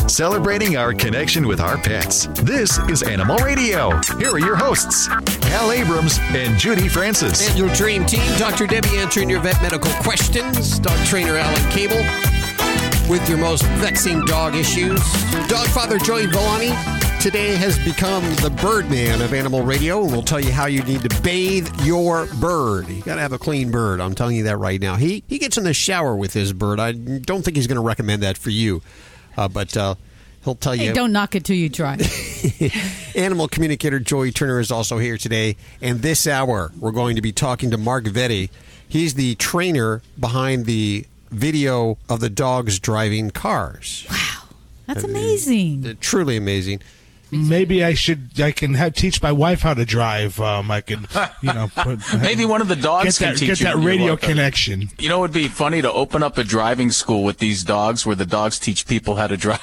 celebrating our connection with our pets. This is Animal Radio. Here are your hosts, Hal Abrams and Judy Francis. And your dream team, Dr. Debbie answering your vet medical questions, dog trainer Alan Cable with your most vexing dog issues. Dog father Joey Villani today has become the Birdman of Animal Radio, and we'll tell you how you need to bathe your bird. You got to have a clean bird. I'm telling you that right now. He gets in the shower with his bird. I don't think he's going to recommend that for you, but he'll tell you. Hey, don't knock it till you try. Animal communicator Joey Turner is also here today, and this hour we're going to be talking to Mark Vetti. He's the trainer behind the video of the dogs driving cars. Wow, that's amazing. Truly amazing. Maybe I can teach my wife how to drive. I can, maybe one of the dogs can teach you. Get that radio connection. You know, it would be funny to open up a driving school with these dogs where the dogs teach people how to drive.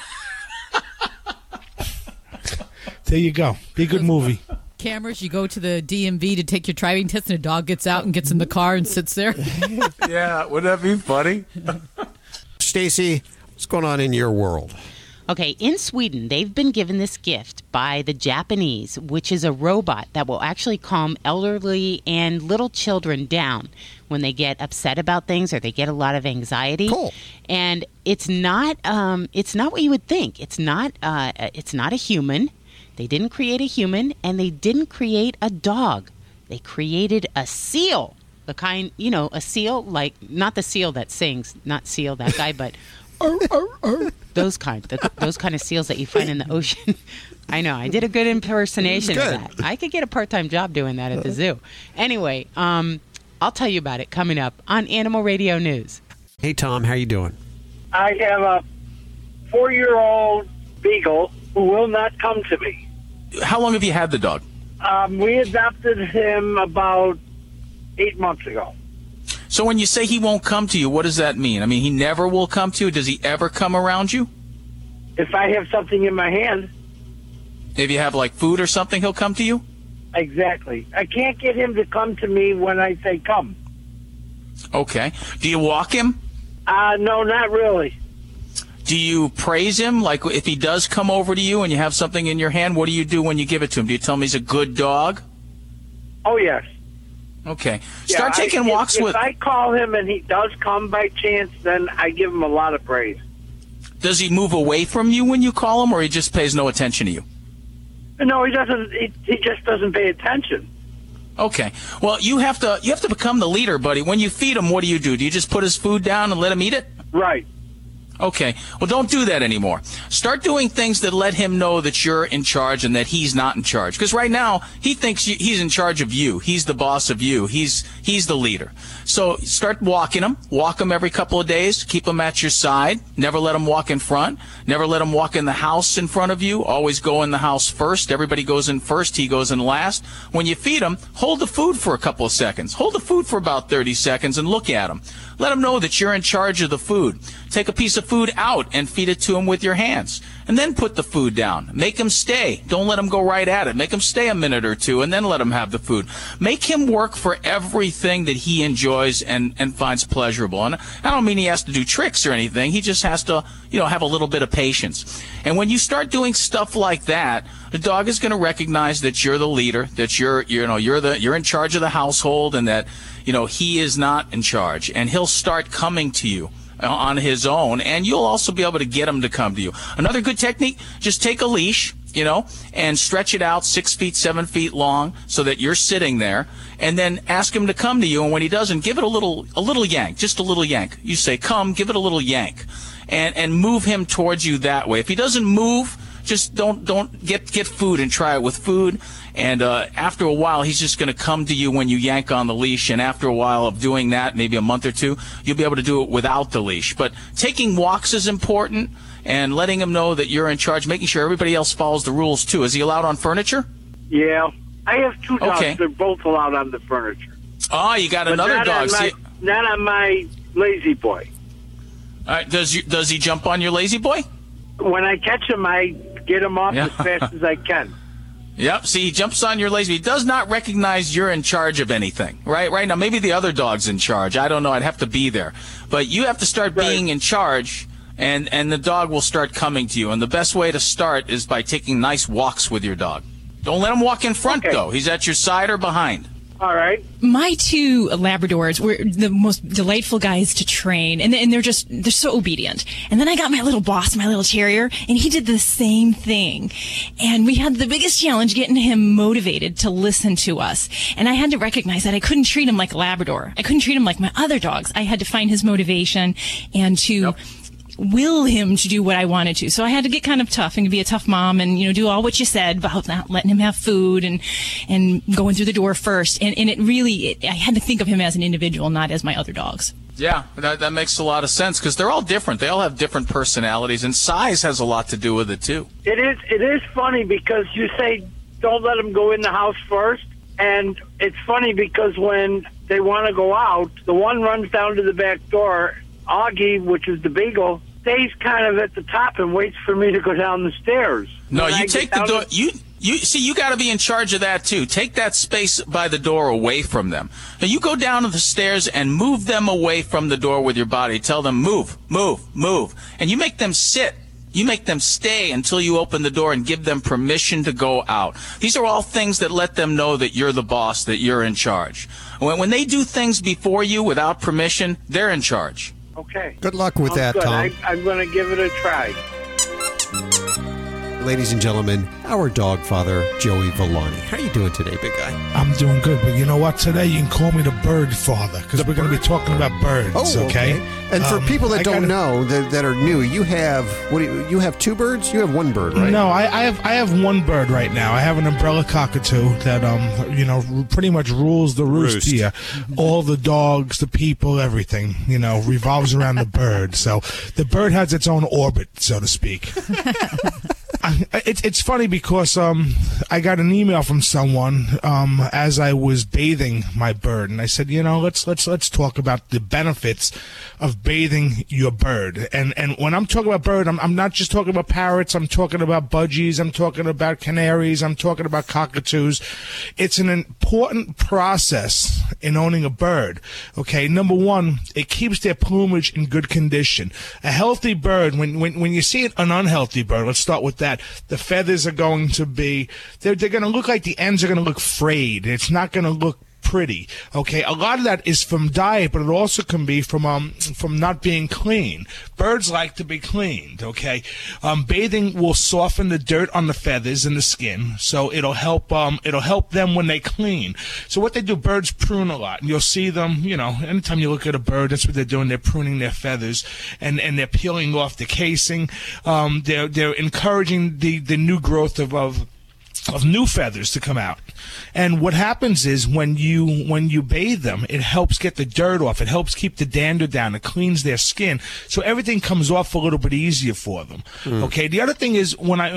There you go. Be a good movie. Cameras, you go to the DMV to take your driving test, and a dog gets out and gets in the car and sits there. Yeah, wouldn't that be funny? Stacy, what's going on in your world? Okay, in Sweden, they've been given this gift by the Japanese, which is a robot that will actually calm elderly and little children down when they get upset about things or they get a lot of anxiety. Cool. And it's not what you would think. It's not a human. They didn't create a human, and they didn't create a dog. They created a seal. The kind, a seal, like, not the seal that sings, not Seal, that guy, but those kind of seals that you find in the ocean. I know, I did a good impersonation of that. I could get a part-time job doing that at the zoo. Anyway, I'll tell you about it coming up on Animal Radio News. Hey, Tom, how you doing? I have a 4-year-old beagle who will not come to me. How long have you had the dog? We adopted him about 8 months ago. So when you say he won't come to you, what does that mean? I mean, he never will come to you? Does he ever come around you? If I have something in my hand. If you have, like, food or something, he'll come to you? Exactly. I can't get him to come to me when I say come. Okay. Do you walk him? No, not really. Do you praise him? Like, if he does come over to you and you have something in your hand, what do you do when you give it to him? Do you tell him he's a good dog? Oh, yes. Okay. Start taking walks with... If I call him and he does come by chance, then I give him a lot of praise. Does he move away from you when you call him, or he just pays no attention to you? No, he doesn't. He just doesn't pay attention. Okay. Well, you have to become the leader, buddy. When you feed him, what do? Do you just put his food down and let him eat it? Right. Okay. Well, don't do that anymore. Start doing things that let him know that you're in charge and that he's not in charge. Because right now, he thinks he's in charge of you. He's the boss of you. He's the leader. So start walking him. Walk him every couple of days. Keep him at your side. Never let him walk in front. Never let him walk in the house in front of you. Always go in the house first. Everybody goes in first. He goes in last. When you feed him, hold the food for a couple of seconds. Hold the food for about 30 seconds and look at him. Let him know that you're in charge of the food. Take a piece of food out and feed it to him with your hands. And then put the food down. Make him stay. Don't let him go right at it. Make him stay a minute or two and then let him have the food. Make him work for everything that he enjoys and finds pleasurable. And I don't mean he has to do tricks or anything. He just has to, have a little bit of patience. And when you start doing stuff like that, the dog is going to recognize that you're the leader, that you're in charge of the household, and that, he is not in charge. And he'll start coming to you on his own, and you'll also be able to get him to come to you. Another good technique, just take a leash, and stretch it out 6 feet, 7 feet long so that you're sitting there, and then ask him to come to you. And when he doesn't, give it a little yank, just a little yank. You say, come, give it a little yank, and move him towards you that way. If he doesn't move, just don't get food and try it with food. And after a while, he's just going to come to you when you yank on the leash. And after a while of doing that, maybe a month or two, you'll be able to do it without the leash. But taking walks is important, and letting him know that you're in charge, making sure everybody else follows the rules, too. Is he allowed on furniture? Yeah. I have 2 dogs. Okay. They're both allowed on the furniture. Oh, you got another dog. Not on my lazy boy. All right. Does he jump on your lazy boy? When I catch him, I get him off as fast as I can. Yep. See, he jumps on your lazy. He does not recognize you're in charge of anything. Right now, maybe the other dog's in charge. I don't know. I'd have to be there. But you have to start being in charge and the dog will start coming to you. And the best way to start is by taking nice walks with your dog. Don't let him walk in front, though. He's at your side or behind. All right. My 2 Labradors were the most delightful guys to train, and they're so obedient. And then I got my little boss, my little terrier, and he did the same thing. And we had the biggest challenge getting him motivated to listen to us. And I had to recognize that I couldn't treat him like a Labrador. I couldn't treat him like my other dogs. I had to find his motivation and to will him to do what I wanted to. So I had to get kind of tough and be a tough mom and, do all what you said about not letting him have food and going through the door first. And it really, I had to think of him as an individual, not as my other dogs. Yeah, that makes a lot of sense because they're all different. They all have different personalities, and size has a lot to do with it, too. It is funny because you say don't let them go in the house first. And it's funny because when they want to go out, the one runs down to the back door. Augie, which is the beagle, stays kind of at the top and waits for me to go down the stairs. No, you take the door. You got to be in charge of that too. Take that space by the door away from them. Now you go down to the stairs and move them away from the door with your body. Tell them move, move, move, and you make them sit. You make them stay until you open the door and give them permission to go out. These are all things that let them know that you're the boss, that you're in charge. When they do things before you without permission, they're in charge. Okay. Good luck with that, good. Tom. I'm going to give it a try. Ladies and gentlemen, our dog father, Joey Villani. How are you doing today, big guy? I'm doing good, but you know what? Today you can call me the bird father because we're going to be talking about birds, okay? And for people that don't know, that are new, you have, you have 2 birds? You have 1 bird, right? No, I have 1 bird right now. I have an umbrella cockatoo that, pretty much rules the roost here. All the dogs, the people, everything, revolves around the bird. So the bird has its own orbit, so to speak. It's funny because I got an email from someone as I was bathing my bird, and I said, let's talk about the benefits of bathing your bird. And when I'm talking about bird, I'm not just talking about parrots. I'm talking about budgies. I'm talking about canaries. I'm talking about cockatoos. It's an important process in owning a bird. Okay, number one, it keeps their plumage in good condition. A healthy bird, when you see an unhealthy bird, let's start with that. The feathers are going to be, they're going to look like the ends are going to look frayed. It's not going to look pretty. Okay, a lot of that is from diet, but it also can be from not being clean. Birds like to be cleaned. Okay, bathing will soften the dirt on the feathers and the skin, so it'll help them when they clean. So what they do, birds prune a lot, and you'll see them. Anytime you look at a bird, that's what they're doing. They're pruning their feathers and they're peeling off the casing. They're encouraging the new growth of new feathers to come out. And what happens is when you bathe them, it helps get the dirt off. It helps keep the dander down. It cleans their skin. So everything comes off a little bit easier for them. Okay. The other thing is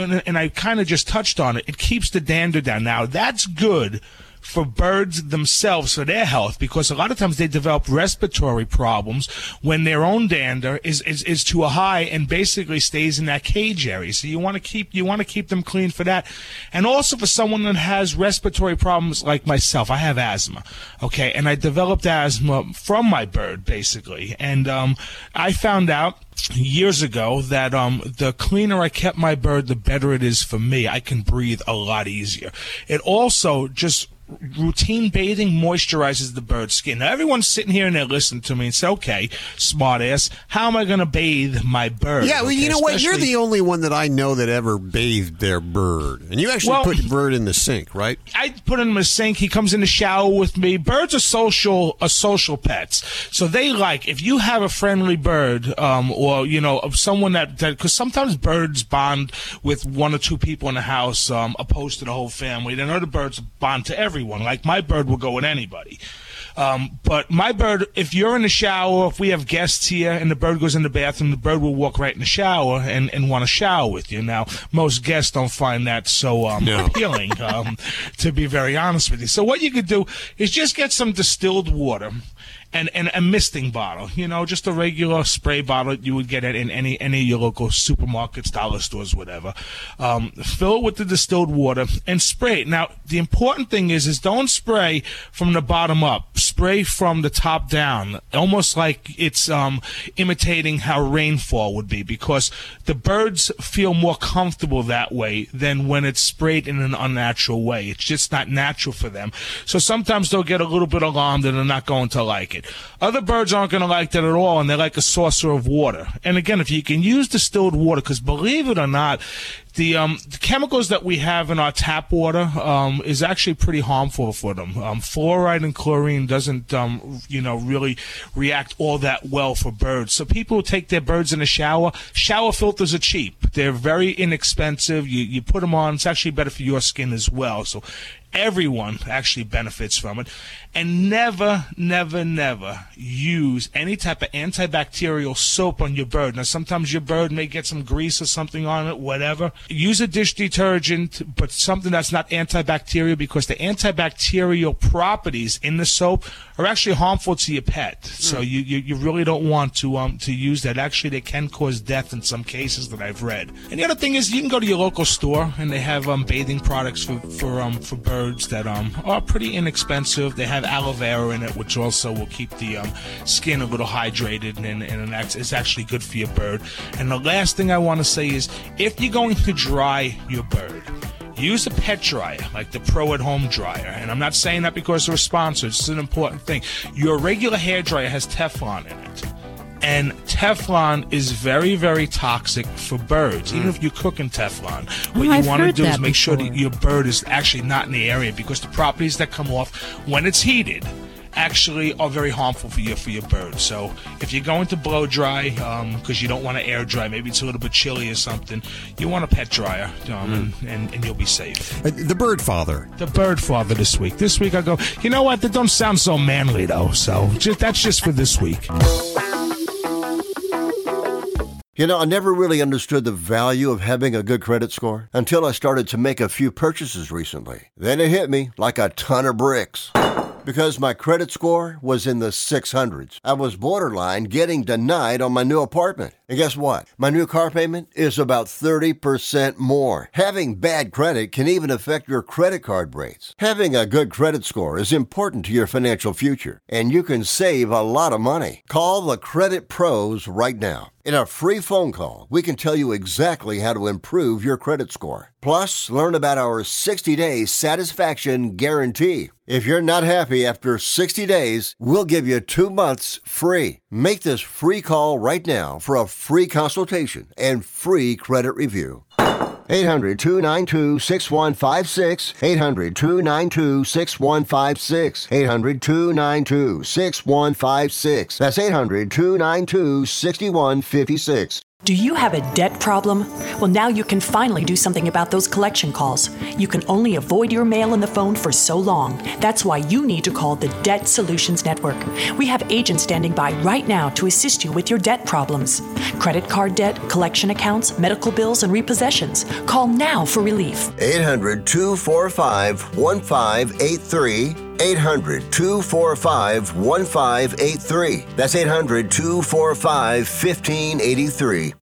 I kind of just touched on it, it keeps the dander down. Now that's good for birds themselves, for their health, because a lot of times they develop respiratory problems when their own dander is too high and basically stays in that cage area. So you want to keep them clean for that. And also for someone that has respiratory problems like myself, I have asthma. Okay, and I developed asthma from my bird basically. And I found out years ago that the cleaner I kept my bird, the better it is for me. I can breathe a lot easier. It also just routine bathing moisturizes the bird's skin. Now, everyone's sitting here and they're listening to me and say, okay, smart ass, how am I going to bathe my bird? Yeah, well, okay, you know what? You're the only one that I know that ever bathed their bird. And you actually put the bird in the sink, right? I put him in the sink. He comes in the shower with me. Birds are social pets. So they like, if you have a friendly bird, or, of someone that, because sometimes birds bond with 1 or 2 people in the house, opposed to the whole family. Then other birds bond to everyone. Like my bird will go with anybody. But my bird, if you're in the shower, if we have guests here and the bird goes in the bathroom, the bird will walk right in the shower and want to shower with you. Now, most guests don't find that so appealing, to be very honest with you. So what you could do is just get some distilled water and a misting bottle, just a regular spray bottle you would get in any of your local supermarkets, dollar stores, whatever. Fill it with the distilled water and spray it. Now, the important thing is don't spray from the bottom up. spray from the top down, almost like it's imitating how rainfall would be, because the birds feel more comfortable that way than when it's sprayed in an unnatural way. It's just not natural for them. So sometimes they'll get a little bit alarmed and they're not going to like it. Other birds aren't going to like that at all, and they like a saucer of water. And again, if you can use distilled water, because believe it or not, the chemicals that we have in our tap water is actually pretty harmful for them. Fluoride and chlorine doesn't, really react all that well for birds. So people who take their birds in the shower filters are cheap. They're very inexpensive. You put them on. It's actually better for your skin as well. So everyone actually benefits from it. And never, never, never use any type of antibacterial soap on your bird. Now, sometimes your bird may get some grease or something on it, whatever. Use a dish detergent, but something that's not antibacterial, because the antibacterial properties in the soap are actually harmful to your pet. So you really don't want to use that. Actually, they can cause death in some cases that I've read. And the other thing is, you can go to your local store and they have bathing products for birds that are pretty inexpensive. They have aloe vera in it, which also will keep the skin a little hydrated, and it's actually good for your bird. And the last thing I want to say is, if you're going to dry your bird, use a pet dryer, like the Pro at Home dryer. And I'm not saying that because we're sponsored. It's an important thing. Your regular hair dryer has Teflon in it. And Teflon is very, very toxic for birds, even if you cook in Teflon. What you want to do is make sure that your bird is actually not in the area, because the properties that come off when it's heated actually are very harmful for your bird. So if you're going to blow dry, because you don't want to air dry, maybe it's a little bit chilly or something, you want a pet dryer, and you'll be safe. The bird father. The bird father this week. This week I go, you know what, that don't sound so manly though, so that's just for this week. You know, I never really understood the value of having a good credit score until I started to make a few purchases recently. Then it hit me like a ton of bricks. Because my credit score was in the 600s. I was borderline getting denied on my new apartment. And guess what? My new car payment is about 30% more. Having bad credit can even affect your credit card rates. Having a good credit score is important to your financial future, and you can save a lot of money. Call the Credit Pros right now. In a free phone call, we can tell you exactly how to improve your credit score. Plus, learn about our 60-day satisfaction guarantee. If you're not happy after 60 days, we'll give you 2 months free. Make this free call right now for a free consultation and free credit review. 800-292-6156. 800-292-6156. 800-292-6156. That's 800-292-6156. Do you have a debt problem? Well, now you can finally do something about those collection calls. You can only avoid your mail and the phone for so long. That's why you need to call the Debt Solutions Network. We have agents standing by right now to assist you with your debt problems. Credit card debt, collection accounts, medical bills, and repossessions. Call now for relief. 800-245-1583. 800-245-1583. That's 800-245-1583.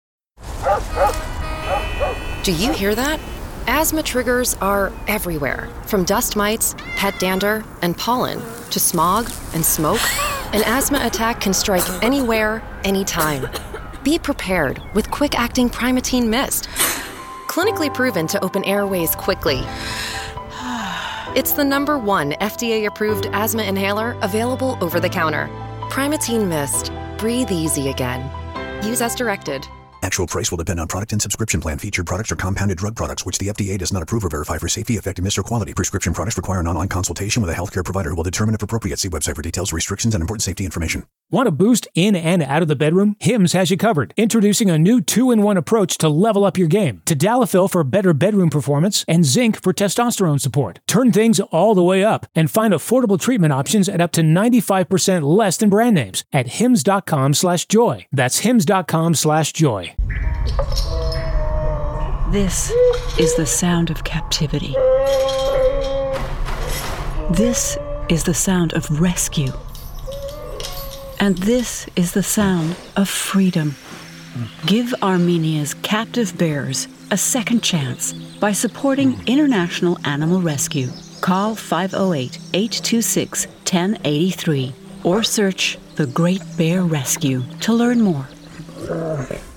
Do you hear that? Asthma triggers are everywhere. From dust mites, pet dander, and pollen, to smog and smoke, an asthma attack can strike anywhere, anytime. Be prepared with quick-acting Primatene Mist. Clinically proven to open airways quickly. It's the #1 FDA-approved asthma inhaler available over the counter. Primatene Mist. Breathe easy again. Use as directed. Actual price will depend on product and subscription plan. Featured products are compounded drug products, which the FDA does not approve or verify for safety, effectiveness, or quality. Prescription products require an online consultation with a healthcare provider who will determine if appropriate. See website for details, restrictions, and important safety information. Want a boost in and out of the bedroom? Hims has you covered. Introducing a new 2-in-1 approach to level up your game. Tadalafil for better bedroom performance and zinc for testosterone support. Turn things all the way up and find affordable treatment options at up to 95% less than brand names at hims.com/joy. That's hims.com/joy. This is the sound of captivity. This is the sound of rescue. And this is the sound of freedom. Give Armenia's captive bears a second chance by supporting International Animal Rescue. Call 508-826-2727 1083 or search The Great Bear Rescue to learn more.